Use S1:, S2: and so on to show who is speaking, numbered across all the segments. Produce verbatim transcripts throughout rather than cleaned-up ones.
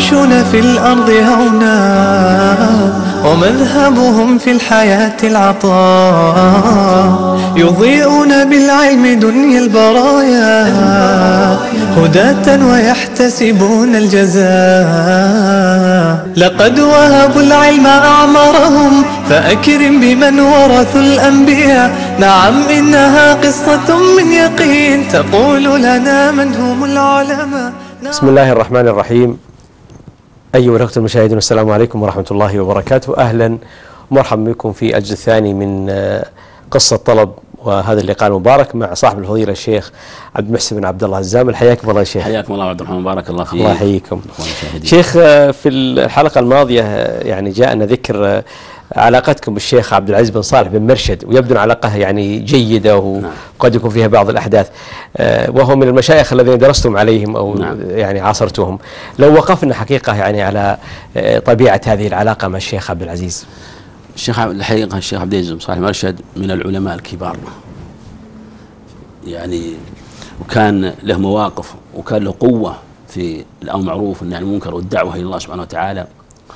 S1: يعيشون في الأرض هونا ومذهبهم في الحياة العطاء، يضيئون بالعلم دنيا البرايا هداة ويحتسبون الجزاء. لقد وهبوا العلم أعمارهم فأكرم بمن ورثوا الأنبياء. نعم إنها قصة من يقين تقول لنا من هم العلماء.
S2: بسم الله الرحمن الرحيم. أيها الأخوة المشاهدين، السلام عليكم ورحمة الله وبركاته. أهلا ومرحبا بكم في الجزء الثاني من قصة طلب، وهذا اللقاء المبارك مع صاحب الفضيلة الشيخ عبد المحسن بن عبد الله الزامل. حياكم الله يا شيخ.
S3: حياكم الله عبد الرحمن، بارك الله فيك.
S2: الله يحييكم شيخ. في الحلقة الماضية يعني جاءنا ذكر علاقتكم بالشيخ عبد العزيز بن صالح بن مرشد، ويبدو علاقة يعني جيدة وقد يكون فيها بعض الأحداث، وهو من المشايخ الذين درستم عليهم أو نعم. يعني عاصرتهم. لو وقفنا حقيقة يعني على طبيعة هذه العلاقة مع الشيخ عبد العزيز.
S3: الشيخ الحقيقة الشيخ عبد العزيز بن صالح مرشد من العلماء الكبار، يعني وكان له مواقف وكان له قوة في الأمر معروف والنهي عن المنكر والدعوة إلى الله سبحانه وتعالى،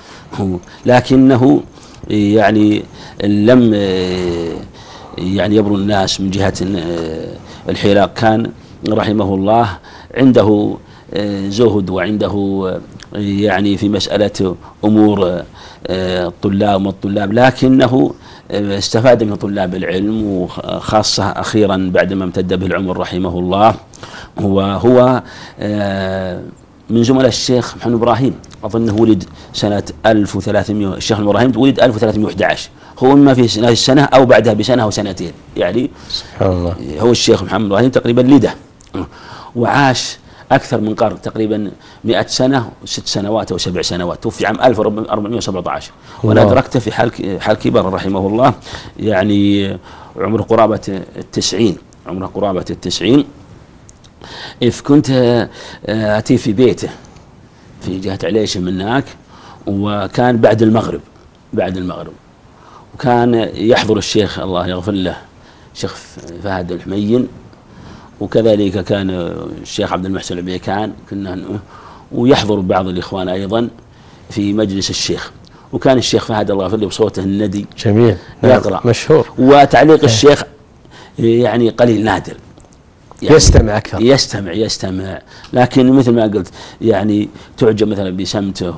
S3: لكنه يعني لم يعني يبرو الناس من جهة الحيلة. كان رحمه الله عنده زهد وعنده يعني في مسألة أمور الطلاب والطلاب، لكنه استفاد من طلاب العلم، وخاصة أخيرا بعدما امتد به العمر رحمه الله. هو هو من زملاء الشيخ محمد إبراهيم، أظنه ولد سنة ألف وثلاثمائة، الشيخ إبراهيم ولد ألف وثلاثمائة وأحد عشر، هو إما في هذه السنة أو بعدها بسنة أو سنتين، يعني سبحان الله. هو الشيخ محمد إبراهيم تقريبا لده وعاش أكثر من قرن، تقريبا مئة سنة وست سنوات أو سبع سنوات، توفي عام ألف وأربعمائة وسبعة عشر، وأنا أدركته في حال حال كبر رحمه الله، يعني عمره قرابة التسعين، عمره قرابة التسعين. إذ كنت أتي في بيته في جهة عليش من هناك، وكان بعد المغرب بعد المغرب وكان يحضر الشيخ الله يغفر له الشيخ فهد الحميين، وكذلك كان الشيخ عبد المحسن العبيكان، كنا ويحضر بعض الإخوان أيضا في مجلس الشيخ. وكان الشيخ فهد الله يغفر له بصوته الندي
S2: جميل
S3: يقرأ
S2: مشهور،
S3: وتعليق الشيخ يعني قليل نادر،
S2: يعني يستمع أكثر
S3: يستمع يستمع لكن مثل ما قلت يعني تعجب مثلا بسمته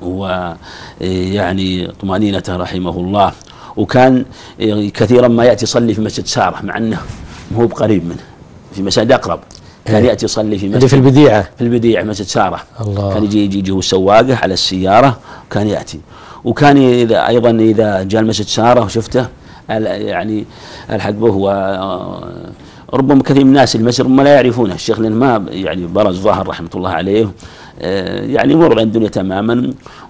S3: ويعني طمأنينته رحمه الله. وكان كثيرا ما يأتي يصلي في مسجد سارة، مع أنه هو بقريب منه في مسجد أقرب، كان يأتي يصلي في مسجد
S2: في البديعة
S3: في البديعة مسجد سارة.
S2: الله.
S3: كان يجي يجي يجي السواقة على السيارة، كان يأتي. وكان إذا أيضا إذا جاء المسجد سارة وشفته يعني الحق به، هو ربما كثير من الناس المسجد ما لا يعرفونه الشيخ، لأن ما يعني برز ظهر رحمة الله عليه، يعني مر عن الدنيا تماما،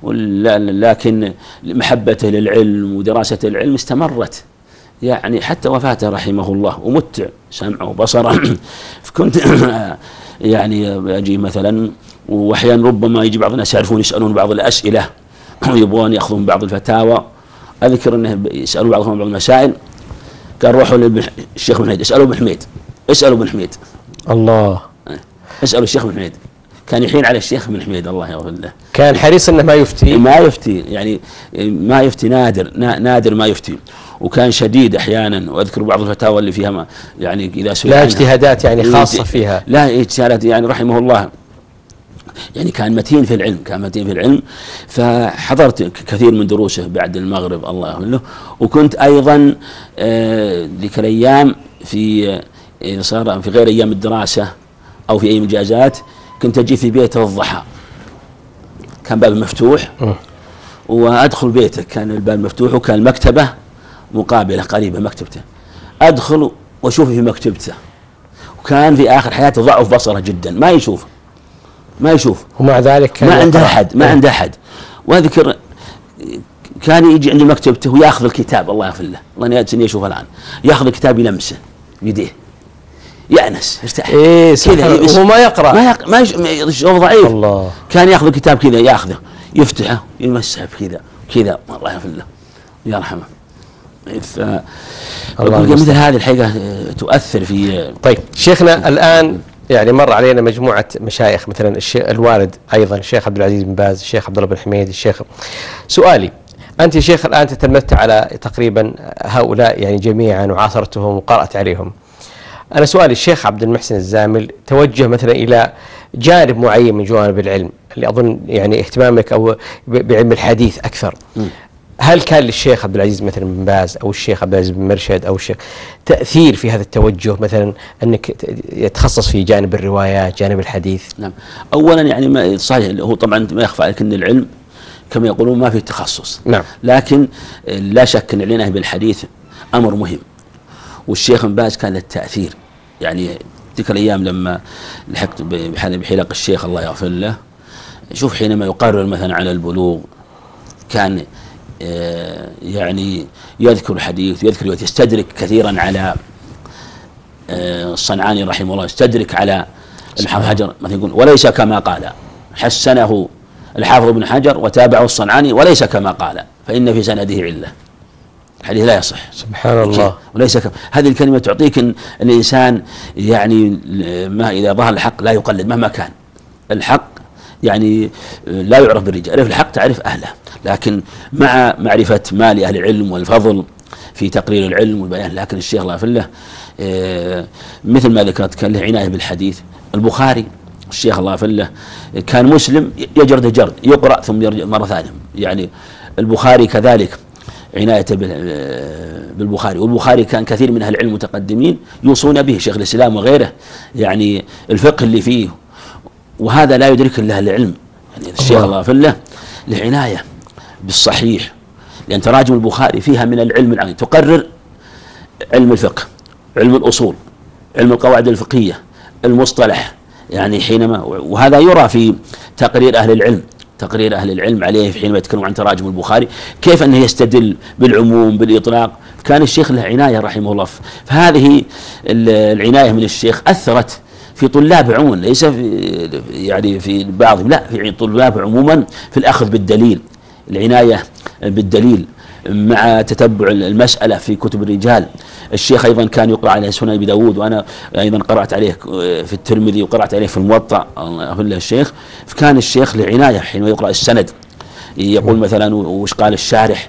S3: لكن محبته للعلم ودراسة العلم استمرت يعني حتى وفاته رحمه الله، ومتع سمعه وبصره. فكنت يعني أجي مثلا، وأحيانا ربما يجي بعض الناس يعرفون يسألون بعض الأسئلة ويبغون يأخذون بعض الفتاوى. أذكر أنه يسألوا بعضهم بعض المسائل، قال روحوا للشيخ بن حميد اسألوا بن حميد اسألوا بن حميد
S2: الله
S3: اسألوا الشيخ بن حميد. كان يحين على الشيخ بن حميد الله يغفر له،
S2: كان حريص انه ما يفتي
S3: ما يفتي يعني ما يفتي نادر نادر ما يفتي، وكان شديد احيانا. واذكر بعض الفتاوى اللي فيها ما يعني اذا سئل
S2: لا اجتهادات يعني خاصه فيها،
S3: لا اجتهادات يعني رحمه الله، يعني كان متين في العلم كان متين في العلم. فحضرت كثير من دروسه بعد المغرب الله يغفر له. وكنت ايضا آه ذيك الايام في آه صار في غير ايام الدراسه او في ايام الاجازات، كنت اجي في بيته الضحى، كان باب مفتوح وادخل بيته، كان الباب مفتوح وكان المكتبه مقابله قريبه مكتبته، ادخل واشوفه في مكتبته. وكان في اخر حياته ضعف بصره جدا، ما يشوف ما يشوف
S2: ومع ذلك
S3: ما عنده احد ما عنده احد. واذكر كان يجي عند مكتبته وياخذ الكتاب الله يغفر له، الله يجزيه يشوفه الان، ياخذ الكتاب يلمسه بيديه يأنس يرتاح
S2: إيه كذا، وهو ما يقرأ
S3: ما يق... ما يش... هو ضعيف.
S2: الله.
S3: كان ياخذ الكتاب كذا ياخذه يفتحه يمسحه كذا كذا الله يغفر له يرحمه. ف... مثل هذه الحقيقة تؤثر في.
S2: طيب شيخنا الآن يعني مر علينا مجموعة مشايخ مثلا الشيخ الوالد أيضا الشيخ عبد العزيز بن باز، الشيخ عبد الله بن حميد، الشيخ. سؤالي أنت يا شيخ الآن تتلمذت على تقريبا هؤلاء يعني جميعا وعاصرتهم وقرأت عليهم. أنا سؤالي الشيخ عبد المحسن الزامل توجه مثلا إلى جانب معين من جوانب العلم اللي أظن يعني اهتمامك أو بعلم الحديث أكثر. م. هل كان للشيخ عبد العزيز مثلا بن باز أو الشيخ عبد العزيز بن مرشد أو الشيخ تأثير في هذا التوجه مثلا أنك يتخصص في جانب الروايات جانب الحديث؟
S3: نعم. أولا يعني ما صحيح هو طبعا ما يخفى عليك أن العلم كما يقولون ما في تخصص.
S2: نعم.
S3: لكن لا شك أن العناية بالحديث أمر مهم، والشيخ بن باز كان له التأثير. يعني تلك الأيام لما لحقت بحلق الشيخ الله يغفر له، شوف حينما يقرر مثلا على البلوغ كان يعني يذكر الحديث ويذكر يستدرك كثيرا على الصنعاني رحمه الله، يستدرك على الحافظ حجر مثلا يقول وليس كما قال، حسنه الحافظ ابن حجر وتابعه الصنعاني وليس كما قال فإن في سنده علة، الحديث لا يصح.
S2: سبحان الله.
S3: وليس كما هذه الكلمة تعطيك إن الإنسان يعني ما إذا ظهر الحق لا يقلد مهما كان. الحق يعني لا يعرف بالرجال، عرف الحق تعرف أهله، لكن مع معرفة ما لأهل العلم والفضل في تقرير العلم والبيان. لكن الشيخ الله يغفر له مثل ما ذكرت كان له عناية بالحديث. البخاري الشيخ الله يغفر له كان مسلم يجرد جرد يقرأ ثم يرجع مرة ثانية. يعني البخاري كذلك عنايته بالبخاري، والبخاري كان كثير من أهل العلم المتقدمين يوصون به، شيخ الإسلام وغيره، يعني الفقه اللي فيه، وهذا لا يدرك إلا أهل العلم. يعني الشيخ الله يغفر له لعناية بالصحيح، لأن تراجم البخاري فيها من العلم العام، تقرر علم الفقه، علم الأصول، علم القواعد الفقهية، المصطلح، يعني حينما وهذا يرى في تقرير أهل العلم، تقرير أهل العلم عليه حينما يتكلمون عن تراجم البخاري كيف أنه يستدل بالعموم بالإطلاق. كان الشيخ له عناية رحمه الله، فهذه العناية من الشيخ أثرت في طلاب عموما، ليس في يعني في بعضهم، لا في طلاب عموما في الأخذ بالدليل، العناية بالدليل مع تتبع المسألة في كتب الرجال. الشيخ أيضا كان يقرأ عليه سنن أبي داود، وأنا أيضا قرأت عليه في الترمذي وقرأت عليه في الموطأ الله الشيخ. فكان الشيخ لعناية حينما يقرأ السند يقول مثلا وش قال الشارح،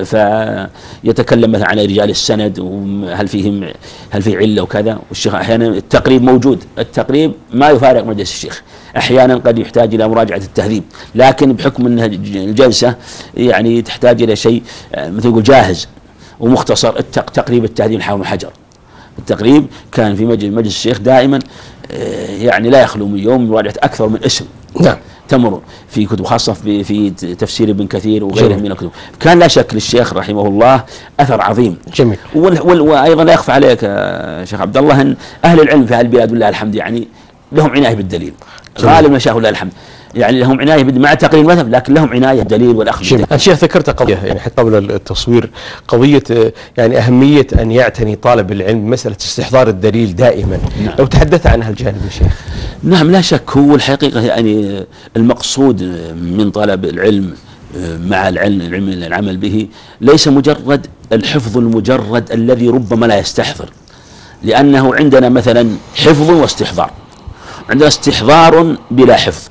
S3: فيتكلم مثلا عن رجال السند وهل فيهم هل في علة وكذا. والشيخ أحيانا التقريب موجود، التقريب ما يفارق مجلس الشيخ، أحيانا قد يحتاج إلى مراجعة التهذيب، لكن بحكم أن الجلسة يعني تحتاج إلى شيء مثل يقول جاهز ومختصر. تقريب التهذيب حافظ حجر، التقريب كان في مجلس الشيخ دائما يعني لا يخلو من يوم مراجعة أكثر من اسم.
S2: نعم.
S3: تمر في كتب خاصة في, في تفسير ابن كثير وغيره من الكتب. كان لا شك للشيخ رحمه الله أثر عظيم.
S2: جميل.
S3: وأيضا لا يخفى عليك شيخ عبد الله أن أهل العلم في هذه البلاد ولله الحمد يعني لهم عناية بالدليل، غالب مشايخ ولله الحمد يعني لهم عناية مع تقرير المذهب، لكن لهم عناية بالدليل والأخذ بالدليل.
S2: الشيخ ذكرت قضية يعني حتى قبل التصوير، قضية يعني أهمية أن يعتني طالب العلم بمسألة استحضار الدليل دائما. نعم. لو تحدث عن هالجانب يا شيخ.
S3: نعم لا شك، هو الحقيقة يعني المقصود من طلب العلم مع العلم العمل به ليس مجرد الحفظ المجرد الذي ربما لا يستحضر، لأنه عندنا مثلا حفظ واستحضار، عندنا استحضار بلا حفظ،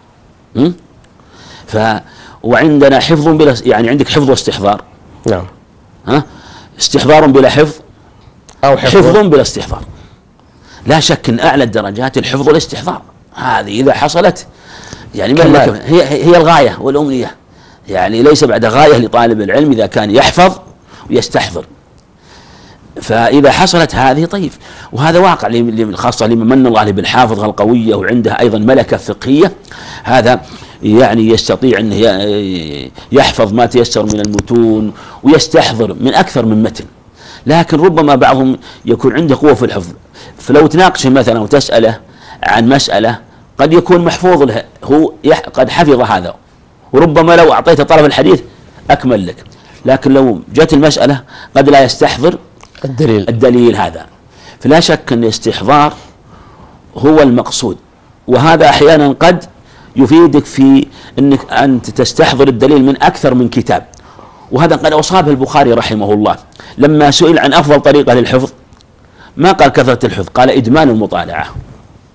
S3: ف وعندنا حفظ بلا يعني عندك حفظ واستحضار.
S2: نعم.
S3: ها استحضار بلا حفظ
S2: أو حفظ,
S3: حفظ بلا استحضار. لا شك أن أعلى الدرجات الحفظ والاستحضار، هذه إذا حصلت يعني ما هي هي الغاية والأمنية، يعني ليس بعد غاية لطالب العلم إذا كان يحفظ ويستحضر. فإذا حصلت هذه طيب، وهذا واقع خاصة لمن من الله بالحافظة القوية وعنده أيضا ملكة فقهية، هذا يعني يستطيع أن يحفظ ما تيسر من المتون ويستحضر من أكثر من متن. لكن ربما بعضهم يكون عنده قوة في الحفظ، فلو تناقش مثلا وتسأله عن مسألة قد يكون محفوظ له، هو قد حفظ هذا، وربما لو أعطيته طرف الحديث أكمل لك، لكن لو جت المسألة قد لا يستحضر
S2: الدليل
S3: الدليل هذا. فلا شك أن الاستحضار هو المقصود، وهذا أحيانا قد يفيدك في أنك أنت تستحضر الدليل من أكثر من كتاب. وهذا قد أصابه البخاري رحمه الله لما سئل عن أفضل طريقة للحفظ ما قال كثرة الحفظ، قال إدمان المطالعة.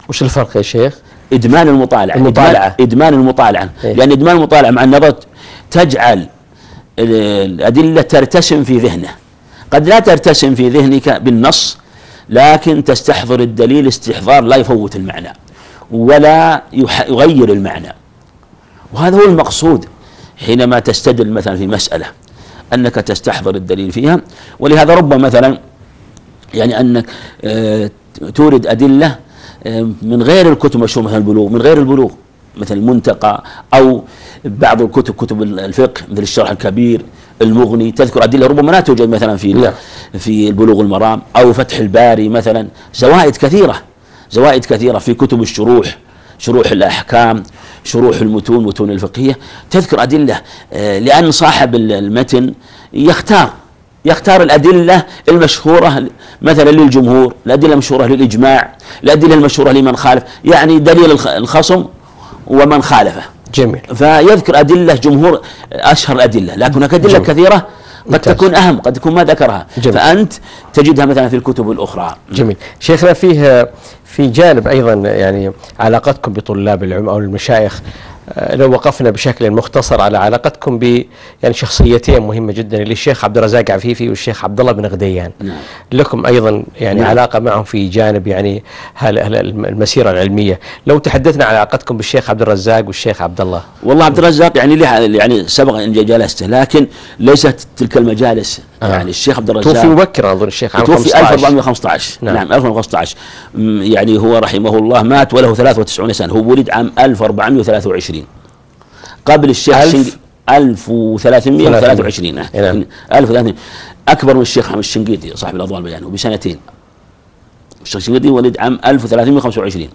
S2: وش الفرق يا شيخ؟
S3: إدمان المطالعة
S2: المطالعة
S3: إدمان المطالعة إيه؟ لأن إدمان المطالعة مع النظر تجعل الأدلة ترتسم في ذهنه، قد لا ترتسم في ذهنك بالنص لكن تستحضر الدليل استحضار لا يفوت المعنى ولا يغير المعنى، وهذا هو المقصود حينما تستدل مثلا في مسألة أنك تستحضر الدليل فيها. ولهذا ربما مثلا يعني أنك تورد أدلة من غير الكتب المشهورة مثل البلوغ، من غير البلوغ مثل المنتقى أو بعض الكتب كتب الفقه مثل الشرح الكبير، المغني، تذكر أدلة ربما لا توجد مثلا في في البلوغ المرام أو فتح الباري مثلا، زوائد كثيرة زوائد كثيرة في كتب الشروح، شروح الأحكام، شروح المتون، متون الفقهية، تذكر أدلة لأن صاحب المتن يختار يختار الأدلة المشهورة مثلا للجمهور، الأدلة المشهورة للإجماع، الأدلة المشهورة لمن خالف، يعني دليل الخصم ومن خالفه.
S2: جميل.
S3: فيذكر أدلة جمهور أشهر الأدلة، لكن هناك أدلة جميل. كثيرة قد ممتاز. تكون أهم، قد تكون ما ذكرها جميل. فأنت تجدها مثلا في الكتب الأخرى.
S2: جميل. شيخنا فيه في جانب أيضا يعني علاقتكم بطلاب العلم أو المشايخ، لو وقفنا بشكل مختصر على علاقتكم ب يعني شخصيتين مهمة جدا اللي الشيخ عبد الرزاق عفيفي والشيخ عبد الله بن غديان.
S3: نعم.
S2: لكم أيضا يعني نعم. علاقة معهم في جانب يعني المسيرة العلمية، لو تحدثنا عن علاقتكم بالشيخ عبد الرزاق والشيخ عبد الله.
S3: والله عبد الرزاق يعني له يعني سبق أن جلسته لكن ليست تلك المجالس. آه. يعني الشيخ عبد الرزاق
S2: توفي مبكرا أظن الشيخ عام
S3: توفي ألف وأربعمائة وخمسة عشر. نعم, نعم ألف وأربعمائة وخمسة عشر، يعني هو رحمه الله مات وله ثلاثة وتسعين سنة، هو ولد عام ألف وأربعمائة وثلاثة وعشرين قبل الشيخ ألف, ألف وثلاثمائة وثلاثة وعشرين. نعم. ألف وثلاثمائة أكبر من الشيخ محمد الشنقيطي صاحب الأضواء البيان وبسنتين. الشيخ الشنقيطي ولد عام ألف وثلاثمائة وخمسة وعشرين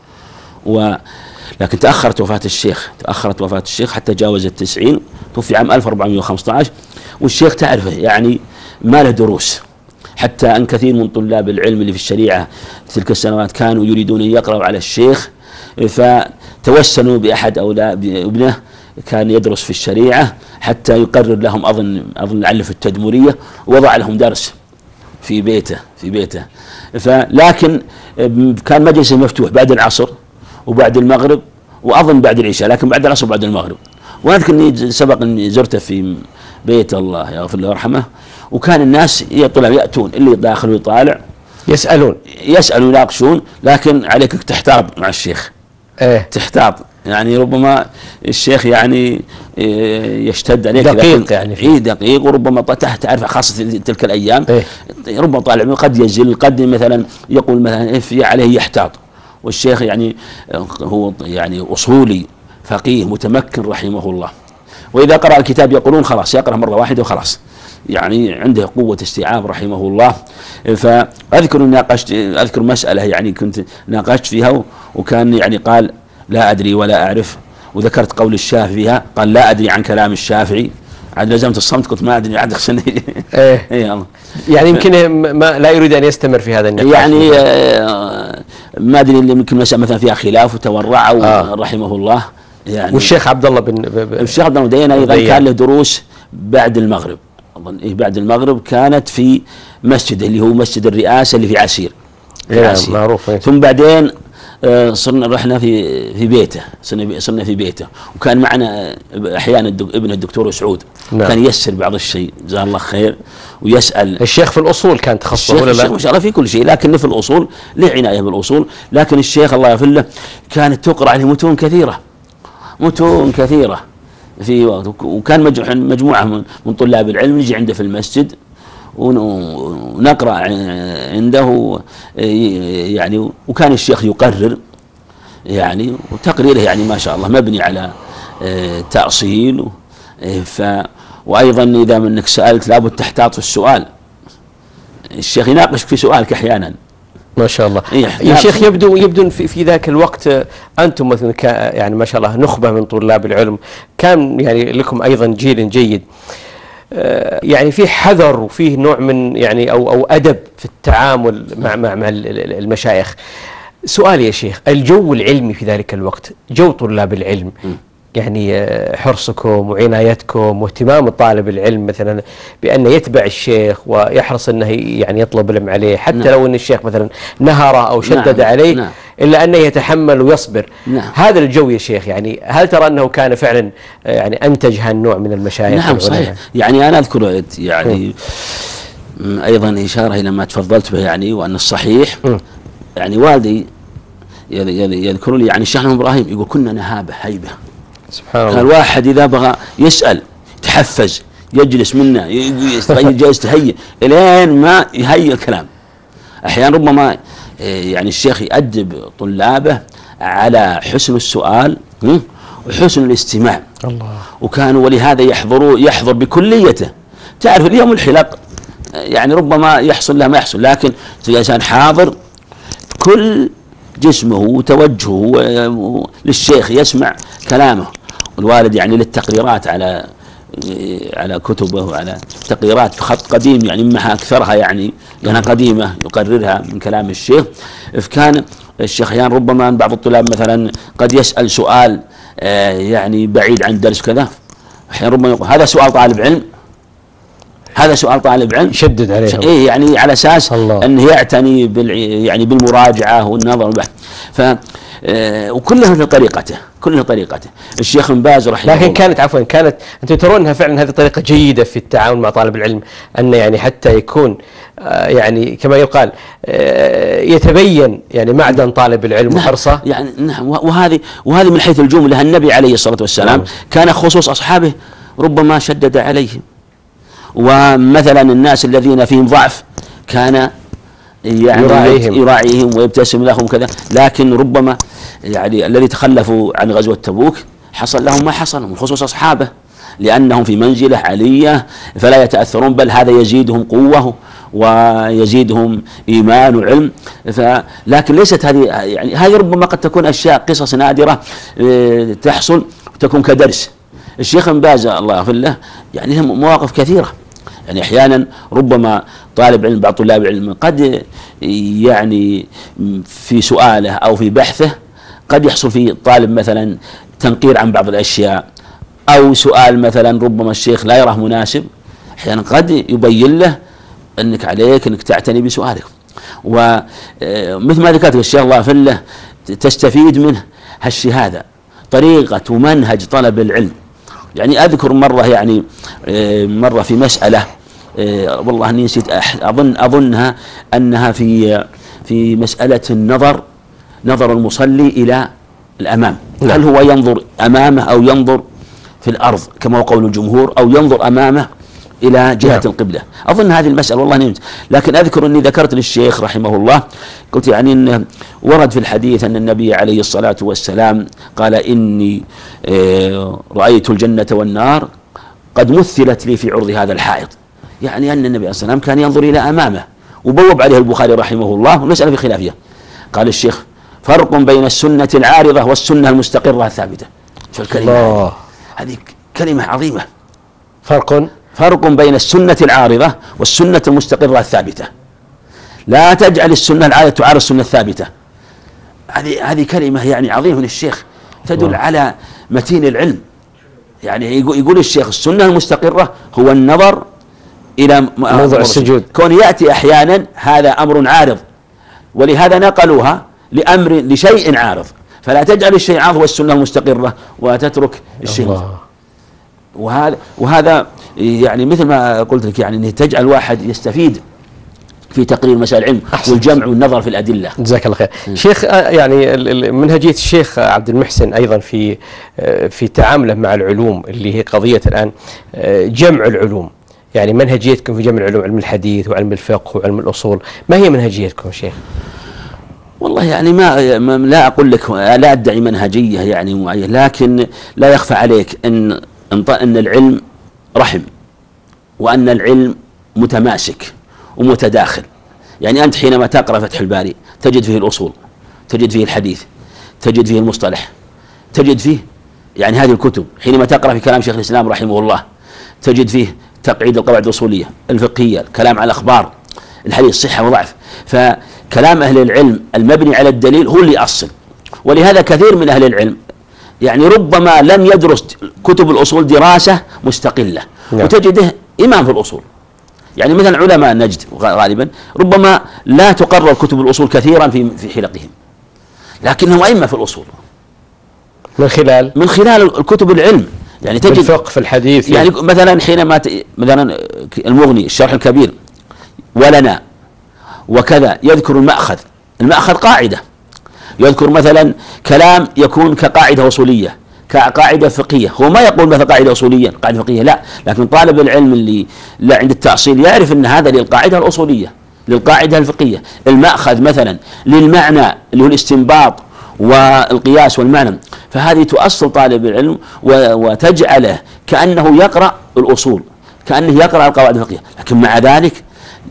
S3: و لكن تأخرت وفاة الشيخ تأخرت وفاة الشيخ حتى جاوز التسعين، توفي عام ألف وأربعمائة وخمسة عشر. والشيخ تعرفه يعني ما له دروس، حتى أن كثير من طلاب العلم اللي في الشريعة تلك السنوات كانوا يريدون أن يقرأوا على الشيخ، فتوسلوا بأحد أولاد ابنه كان يدرس في الشريعة حتى يقرر لهم أظن أظن لعله في التدمرية، ووضع لهم درس في بيته في بيته فلكن كان مجلس مفتوح بعد العصر وبعد المغرب وأظن بعد العشاء، لكن بعد العصر وبعد المغرب. وأذكر أني سبق أني زرته في بيت الله يغفر له ويرحمه، وكان الناس يطلعوا يأتون اللي داخل ويطالع
S2: يسألون
S3: يسألون يناقشون، لكن عليك تحتاط مع الشيخ.
S2: ايه
S3: تحتاط يعني ربما الشيخ يعني يشتد عليك
S2: دقيق يعني
S3: اي دقيق، وربما تحت تعرف خاصة تلك الأيام إيه؟ ربما طالع قد يزل، قد مثلا يقول مثلا في عليه يحتاط. والشيخ يعني هو يعني أصولي فقيه متمكن رحمه الله، وإذا قرأ الكتاب يقولون خلاص يقرأ مرة واحدة وخلاص، يعني عنده قوة استيعاب رحمه الله. فأذكر ناقشت أذكر مسألة يعني كنت ناقشت فيها، وكان يعني قال لا أدري ولا أعرف، وذكرت قول الشافعي فيها قال لا أدري عن كلام الشافعي، عاد لزمت الصمت قلت ما أدري عاد خشني.
S2: إيه إيه يعني يمكن ما لا يريد أن يستمر في هذا النقاش،
S3: يعني آه ما أدري اللي يمكن مثلا فيها خلاف وتورع آه. رحمه الله يعني.
S2: والشيخ عبد الله بن
S3: الشيخ عبد الله بن غديان أيضا كان له دروس بعد المغرب، أظن إيه بعد المغرب كانت في مسجد اللي هو مسجد الرئاسة اللي في عسير.
S2: إيه معروف. إيه.
S3: ثم بعدين صرنا رحنا في في بيته صرنا صرنا في بيته، وكان معنا احيانا ابن الدكتور سعود. نعم. كان ييسر بعض الشيء جزاه الله خير ويسال.
S2: الشيخ في الاصول كان تخصصه ولا لا؟
S3: الشيخ ما شاء الله في كل شيء، لكن في الاصول له عنايه بالاصول، لكن الشيخ الله يغفر له كانت تقرا عليه متون كثيره متون كثيره في وقت، وكان مجموعه من طلاب العلم نجي عنده في المسجد ونقرأ عنده يعني، وكان الشيخ يقرر يعني، وتقريره يعني ما شاء الله مبني على تأصيل. ف وأيضا إذا منك سألت لابد تحتاط في السؤال، الشيخ يناقشك في سؤالك أحيانا
S2: ما شاء الله. يا شيخ يبدو يبدو في, في ذاك الوقت أنتم مثلا يعني ما شاء الله نخبة من طلاب العلم، كان يعني لكم أيضا جيل جيد، يعني في حذر وفيه نوع من يعني أو أو أدب في التعامل مع مع مع المشايخ. سؤال يا شيخ، الجو العلمي في ذلك الوقت، جو طلاب العلم يعني حرصكم وعنايتكم واهتمام الطالب العلم مثلا بأنه يتبع الشيخ ويحرص أنه يعني يطلب العلم عليه، حتى نعم. لو أن الشيخ مثلا نهره أو شدد نعم. عليه نعم. إلا أنه يتحمل ويصبر. نعم. هذا الجو يا شيخ، يعني هل ترى أنه كان فعلا يعني أنتج هالنوع من المشايخ؟
S3: نعم صحيح. يعني أنا أذكر يعني م. أيضا إشارة إلى ما تفضلت به، يعني وأن الصحيح م. يعني والدي يذكر لي يعني الشيخ إبراهيم يقول كنا نهابة هيبة
S2: سبحان الله.
S3: كان الواحد إذا بغى يسأل يتحفز يجلس منا يستهيئ الين ما يهيئ الكلام. أحيانا ربما يعني الشيخ يؤدب طلابه على حسن السؤال وحسن الاستماع.
S2: الله.
S3: وكانوا ولهذا يحضروا يحضر بكليته. تعرف اليوم الحلق يعني ربما يحصل له ما يحصل، لكن الإنسان حاضر كل جسمه وتوجهه للشيخ يسمع كلامه. والوالد يعني للتقريرات على على كتبه وعلى تقريرات بخط قديم يعني معها أكثرها يعني لأنها قديمة يقررها من كلام الشيخ. فكان الشيخ أحيانا ربما بعض الطلاب مثلا قد يسأل سؤال يعني بعيد عن درس كذا، أحيانا ربما يقول هذا سؤال طالب علم، هذا سؤال طالب علم،
S2: يشدد عليه
S3: إيه يعني على أساس أنه يعتني بال يعني بالمراجعة والنظر والبحث. ف آه وكلها في طريقته كلها طريقته. الشيخ ابن باز رحمه الله،
S2: لكن كانت عفوا كانت انتم ترون انها فعلا هذه طريقه جيده في التعامل مع طالب العلم، انه يعني حتى يكون آه يعني كما يقال آه يتبين يعني معدن طالب العلم وحرصه.
S3: يعني نعم. وهذه وهذه من حيث الجمله النبي عليه الصلاه والسلام نعم. كان خصوص اصحابه ربما شدد عليهم، ومثلا الناس الذين فيهم ضعف كان يعني
S2: يراعيهم.
S3: يراعيهم ويبتسم لهم كذا. لكن ربما يعني الذي تخلفوا عن غزوة تبوك حصل لهم ما حصل من خصوص أصحابه، لأنهم في منزلة عالية فلا يتأثرون، بل هذا يزيدهم قوة ويزيدهم إيمان وعلم. لكن ليست هذه يعني هذه ربما قد تكون أشياء قصص نادرة تحصل وتكون كدرس. الشيخ ابن باز الله يغفر له يعني له مواقف كثيرة. يعني أحيانا ربما طالب علم بعض طلاب العلم قد يعني في سؤاله أو في بحثه قد يحصل في طالب مثلا تنقير عن بعض الأشياء، أو سؤال مثلا ربما الشيخ لا يراه مناسب، أحيانا قد يبين له أنك عليك أنك تعتني بسؤالك. ومثل ما ذكرت الشيخ الله يغفر له تستفيد منه هالشهادة طريقة ومنهج طلب العلم. يعني أذكر مرة يعني مرة في مسألة والله أني نسيت أظن أظنها أنها في في مسألة النظر نظر المصلي إلى الأمام، هل هو ينظر أمامه أو ينظر في الأرض كما هو قول الجمهور، أو ينظر أمامه إلى جهة نعم. القبلة. أظن هذه المسألة والله نمت، لكن أذكر أني ذكرت للشيخ رحمه الله قلت يعني أنه ورد في الحديث أن النبي عليه الصلاة والسلام قال إني رأيت الجنة والنار قد مثلت لي في عرض هذا الحائط، يعني أن النبي عليه الصلاة والسلام كان ينظر إلى أمامه. وبوب عليه البخاري رحمه الله والمسألة في خلافية. قال الشيخ فرق بين السنة العارضة والسنة المستقرة الثابتة. شو الكلمة هذه؟ كلمة عظيمة.
S2: فرق
S3: فرق بين السنة العارضة والسنة المستقرة الثابتة. لا تجعل السنة العارضة تعارض السنة الثابتة. هذه هذه كلمة يعني عظيمة من الشيخ تدل الله. على متين العلم. يعني يقول الشيخ السنة المستقرة هو النظر إلى
S2: موضع السجود،
S3: كون يأتي أحيانا هذا أمر عارض، ولهذا نقلوها لأمر لشيء عارض، فلا تجعل الشيء عارض هو السنة المستقرة وتترك الشيء الله. وهذا وهذا يعني مثل ما قلت لك يعني أنه تجعل الواحد يستفيد في تقرير مسائل العلم والجمع والنظر في الأدلة.
S2: جزاك الله خير. شيخ يعني منهجية الشيخ عبد المحسن أيضا في في تعامله مع العلوم اللي هي قضية الآن جمع العلوم، يعني منهجيتكم في جمع العلوم، علم الحديث وعلم الفقه وعلم الأصول، ما هي منهجيتكم شيخ؟
S3: والله يعني ما لا أقول لك لا أدعي منهجية يعني معينة، لكن لا يخفى عليك أن أن العلم رحم، وأن العلم متماسك ومتداخل. يعني أنت حينما تقرأ فتح الباري تجد فيه الأصول، تجد فيه الحديث، تجد فيه المصطلح، تجد فيه يعني هذه الكتب. حينما تقرأ في كلام شيخ الإسلام رحمه الله تجد فيه تقعيد القواعد الأصولية، الفقهية، الكلام على الأخبار، الحديث صحة وضعف. فكلام أهل العلم المبني على الدليل هو اللي أصل. ولهذا كثير من أهل العلم يعني ربما لم يدرس كتب الأصول دراسة مستقلة،
S2: نعم.
S3: وتجده إمام في الأصول. يعني مثلا علماء نجد غالبا ربما لا تقرر كتب الأصول كثيرا في في حلقهم، لكنهم أئمة في الأصول
S2: من خلال
S3: من خلال الكتب العلم. يعني تجد
S2: في الفقه في الحديث،
S3: يعني مثلا حينما ت... مثلا المغني الشرح الكبير ولنا وكذا يذكر المأخذ، المأخذ قاعدة، يذكر مثلا كلام يكون كقاعدة أصولية كقاعدة فقهية. هو ما يقول مثلا قاعدة أصولية قاعدة فقهية، لا، لكن طالب العلم اللي لا عند التأصيل يعرف أن هذا للقاعدة الأصولية للقاعدة الفقهية. المأخذ مثلا للمعنى اللي هو الاستنباط والقياس والمعنى، فهذه تؤصل طالب العلم وتجعله كأنه يقرأ الأصول، كأنه يقرأ القواعد الفقهية. لكن مع ذلك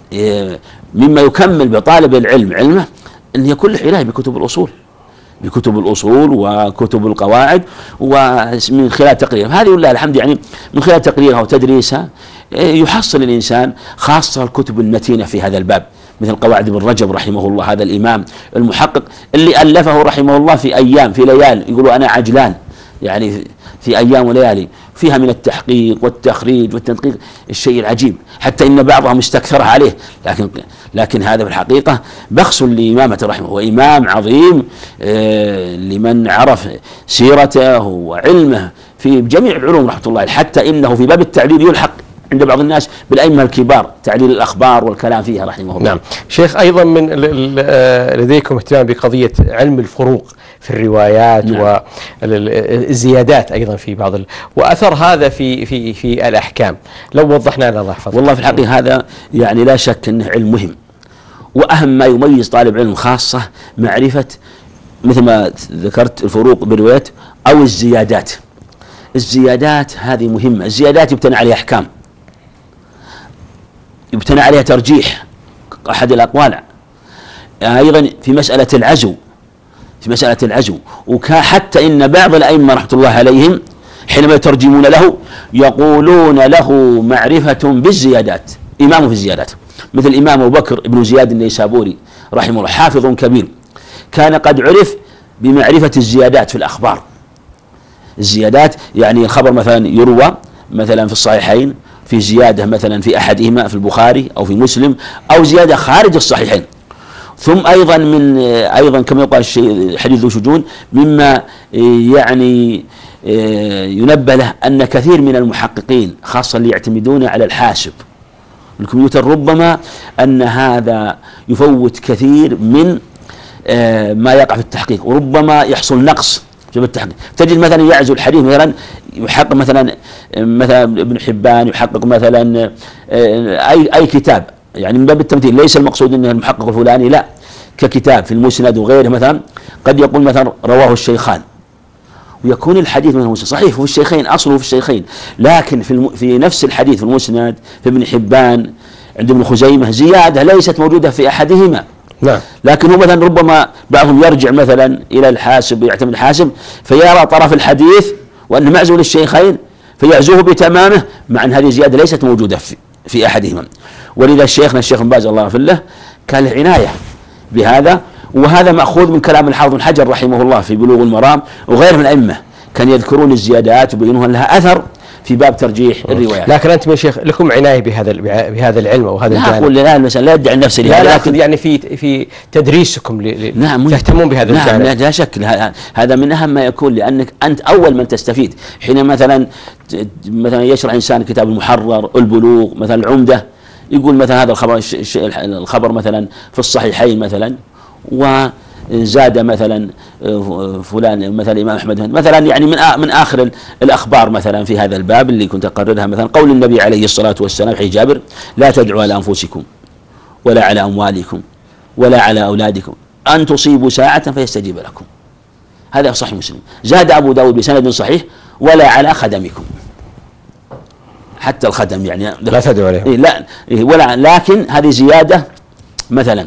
S3: مما يكمل بطالب العلم علمه أن يكون له عناية بكتب الأصول بكتب الأصول وكتب القواعد، ومن خلال تقريرها هذه ولله الحمد يعني من خلال تقريرها وتدريسها يحصل الإنسان خاصة الكتب المتينة في هذا الباب، مثل قواعد ابن رجب رحمه الله، هذا الإمام المحقق اللي ألفه رحمه الله في أيام في ليال، يقولوا أنا عجلان يعني في أيام وليالي، فيها من التحقيق والتخريج والتدقيق الشيء العجيب، حتى إن بعضهم استكثر عليه، لكن لكن هذا في الحقيقة بخس لإمامته رحمه، هو إمام عظيم آه لمن عرف سيرته وعلمه في جميع العلوم رحمة الله، حتى إنه في باب التعليل يلحق عند بعض الناس بالأئمة الكبار، تعليل الأخبار والكلام فيها رحمه الله.
S2: نعم شيخ، أيضا من لديكم اهتمام بقضية علم الفروق في الروايات، نعم. والزيادات أيضا في بعض ال... وأثر هذا في في في الأحكام، لو وضحنا لنا الله يحفظك.
S3: والله في الحقيقة هذا يعني لا شك أنه علم مهم، وأهم ما يميز طالب علم خاصة معرفة مثل ما ذكرت الفروق بالروايات أو الزيادات. الزيادات هذه مهمة، الزيادات يبتنى عليها أحكام، يبتنى عليها ترجيح أحد الأقوال، أيضا في مسألة العزو في مسألة العزو وحتى إن بعض الأئمة رحمة الله عليهم حينما يترجمون له يقولون له معرفة بالزيادات، إمام في الزيادات، مثل الإمام أبو بكر بن زياد النيسابوري رحمه الله، حافظ كبير، كان قد عرف بمعرفة الزيادات في الأخبار. الزيادات يعني الخبر مثلا يروى مثلا في الصحيحين في زيادة مثلا في أحدهما في البخاري أو في مسلم، أو زيادة خارج الصحيحين. ثم أيضا من أيضا كما يقال حديث ذو شجون مما يعني ينبه له أن كثير من المحققين خاصة اللي يعتمدون على الحاسب الكمبيوتر ربما أن هذا يفوت كثير من ما يقع في التحقيق، وربما يحصل نقص في التحقيق. تجد مثلا يعزو الحديث مثلا يحقق مثلا مثلا ابن حبان يحقق مثلا أي أي كتاب، يعني من باب التمثيل، ليس المقصود أنه المحقق الفلاني، لا، ككتاب في المسند وغيره مثلا قد يقول مثلا رواه الشيخان، ويكون الحديث مثلا صحيح في الشيخين، أصله في الشيخين، لكن في, الم... في نفس الحديث في المسند في ابن حبان عند ابن خزيمة زيادة ليست موجودة في أحدهما.
S2: نعم.
S3: لكن هو مثلا ربما بعضهم يرجع مثلا إلى الحاسب ويعتمد الحاسب فيرى طرف الحديث وأنه معزول للشيخين فيعزوه بتمامه، مع أن هذه الزيادة ليست موجودة في, في أحدهما. ولذا شيخنا الشيخ بن باز الله يغفر له كان له عناية بهذا، وهذا مأخوذ من كلام الحافظ بن حجر رحمه الله في بلوغ المرام وغير من الأئمة، كان يذكرون الزيادات ويبينون أن لها أثر في باب ترجيح الروايات.
S2: لكن أنتم يا شيخ لكم عناية بهذا بهذا العلم وهذا الجانب.
S3: لا أقول لا مثلا لا يدعي نفسه،
S2: لا لكن يعني في في تدريسكم ل... نعم تهتمون بهذا
S3: نعم
S2: الجانب.
S3: نعم لا شك، هذا من أهم ما يكون، لأنك أنت أول من تستفيد حين مثلا مثلا يشرح إنسان كتاب المحرر البلوغ مثلا العمدة، يقول مثلا هذا الخبر الخبر مثلا في الصحيحين مثلا، وزاد مثلا فلان مثلا الإمام أحمد مثلا، يعني من من آخر الأخبار مثلا في هذا الباب اللي كنت أقررها مثلا قول النبي عليه الصلاة والسلام حي جابر لا تدعوا على أنفسكم ولا على أموالكم ولا على أولادكم أن تصيبوا ساعة فيستجيب لكم، هذا صحيح مسلم. زاد أبو داود بسند صحيح ولا على خدمكم، حتى الخدم يعني
S2: لا تدعوا عليهم،
S3: لا ولا، لكن هذه زيادة مثلا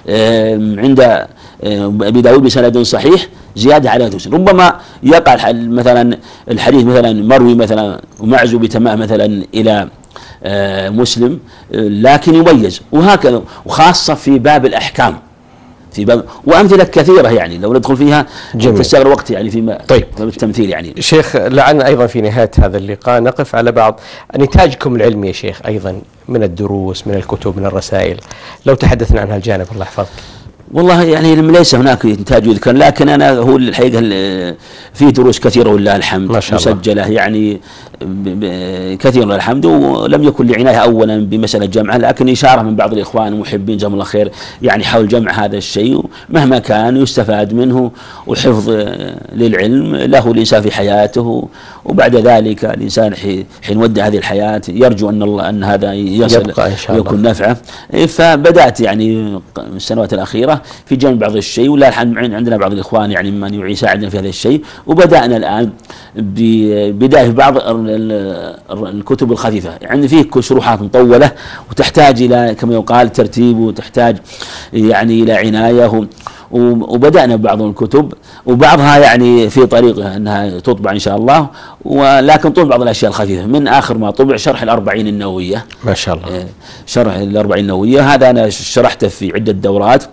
S3: عند أبي داود بسند صحيح زيادة على مسلم. ربما يقع مثلا الحديث مثلا مروي مثلا ومعزو بتمام مثلا إلى مسلم لكن يميز، وهكذا وخاصة في باب الأحكام في باب وأمثلة كثيرة يعني لو ندخل فيها تستغرق وقت يعني فيما
S2: طيب
S3: التمثيل يعني.
S2: شيخ لعلنا أيضا في نهاية هذا اللقاء نقف على بعض نتاجكم العلمي يا شيخ أيضا من الدروس من الكتب من الرسائل، لو تحدثنا عن هالجانب الله يحفظك.
S3: والله يعني ليس هناك إنتاج يذكر، لكن أنا هو الحقيقة في دروس كثيرة ولله الحمد مسجلة يعني كثير لله الحمد، ولم يكن لي عناية أولا بمسألة جمعها، لكن إشارة من بعض الإخوان المحبين جزاهم الله خير يعني حول جمع هذا الشيء مهما كان يستفاد منه، وحفظ للعلم له الإنسان في حياته، وبعد ذلك الإنسان حين ودع هذه الحياة يرجو أن الله أن هذا يصل ويكون نفعه. فبدأت يعني السنوات الأخيرة في جمع بعض الشيء، ولا الحمد عندنا بعض الإخوان يعني من يساعدنا في هذا الشيء، وبدأنا الآن ببداية في بعض الكتب الخفيفة يعني فيه شروحات مطولة وتحتاج إلى كما يقال ترتيب وتحتاج يعني إلى عناية، وبدأنا ببعض الكتب وبعضها يعني في طريق أنها تطبع إن شاء الله، ولكن طبع بعض الأشياء الخفيفة. من آخر ما طبع شرح الأربعين النووية
S2: ما شاء الله،
S3: شرح الأربعين النووية هذا أنا شرحته في عدة دورات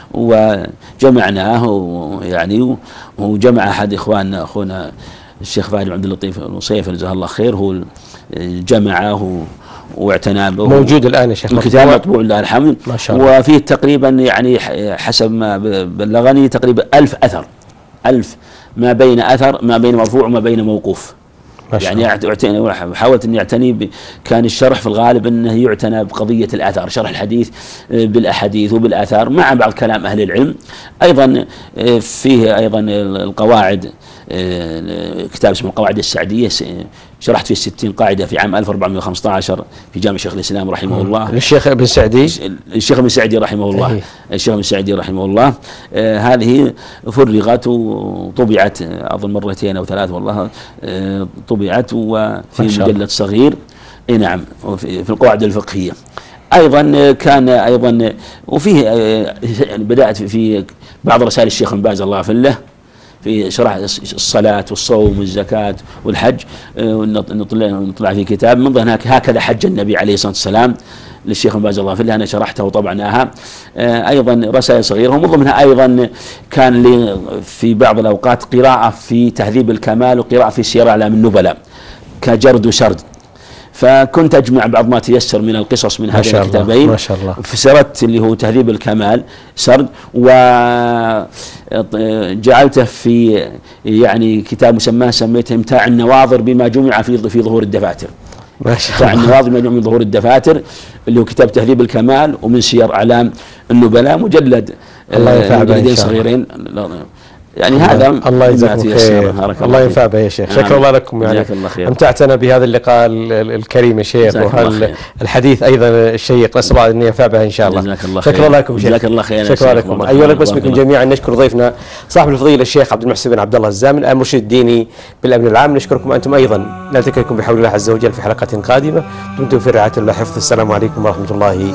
S3: وجمعناه يعني، وجمع أحد إخواننا أخونا الشيخ فهد عبد اللطيف الوصيف جزاه الله خير هو جمعه واعتنى به،
S2: موجود الآن يا شيخ
S3: الكتاب مطبوع لله الحمد
S2: ما شاء الله،
S3: وفيه تقريبا يعني حسب ما بلغني تقريبا ألف أثر، ألف ما بين أثر ما بين مرفوع وما بين موقوف يعني. حاولت أن يعتني كان الشرح في الغالب أنه يعتنى بقضية الآثار، شرح الحديث بالأحاديث وبالآثار مع بعض كلام أهل العلم. أيضا فيه أيضا القواعد، كتاب اسمه القواعد السعدية شرحت فيه ستين قاعدة في عام ألف وأربعمائة وخمسة عشر في جامع شيخ الإسلام رحمه الله،
S2: للشيخ ابن سعدي
S3: الشيخ ابن سعدي رحمه الله الشيخ ابن سعدي رحمه الله. آه هذه فرغت وطبعت أظن مرتين أو ثلاث والله، آه طبعت وفي مجلد صغير اي نعم في القواعد الفقهية. أيضا كان أيضا وفيه آه بدأت في بعض رسائل الشيخ بن باز الله فله في شرح الصلاة والصوم والزكاة والحج، نطلع نطلع في كتاب من ضمن هكذا حج النبي عليه الصلاة والسلام للشيخ بن باز الله فله، أنا شرحتها وطبعناها. أيضا رسائل صغيرة، ومن ضمنها أيضا كان لي في بعض الأوقات قراءة في تهذيب الكمال وقراءة في سير أعلام النبلاء كجرد وسرد، فكنت أجمع بعض ما تيسر من القصص من هذين الكتابين
S2: ما شاء الله،
S3: فسردت اللي هو تهذيب الكمال سرد، وجعلته في يعني كتاب مسماه سميته امتاع النواظر بما جمع في في ظهور الدفاتر.
S2: ما شاء الله،
S3: امتاع النواظر بما جمع من ظهور الدفاتر اللي هو كتاب تهذيب الكمال ومن سير أعلام النبلاء، مجلد مجلدين صغيرين يعني. هذا
S2: الله يجزاكم خير، الله ينفع به يا شيخ. شكرا الله لكم يعني، امتعتنا بهذا اللقاء الكريم يا شيخ، والحديث ايضا الشيق، نسال الله ان ينفع به ان شاء الله. شكرا لكم شيخ،
S3: جزاك الله خير.
S2: شكرا لكم. ايها الاخوه باسمكم جميعا نشكر ضيفنا صاحب الفضيله الشيخ عبد المحسن بن عبد الله الزامل المرشد الديني بالامن العام. نشكركم انتم ايضا، نلتقي بكم بحول الله عز وجل في حلقه قادمه، دمتم في رعايه الله حفظ. السلام عليكم ورحمه الله.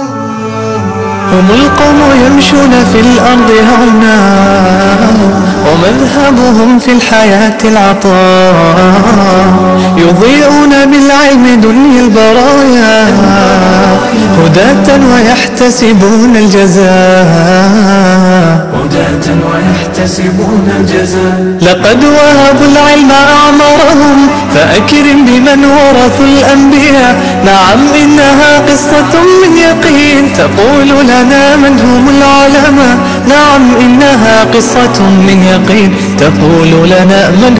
S1: هم القوم يمشون في الأرض هونا، ومذهبهم في الحياة العطاء، يضيئون بالعلم دنيا البرايا، هداة ويحتسبون الجزاء، هداة ويحتسبون الجزاء. لقد وهبوا العلم أعمارهم، فأكرم بمن ورثوا الأنبياء. نعم إنها قصة من يقين، تقول لنا من هم العلماء. نعم إنها قصة من يقين، تقول لنا من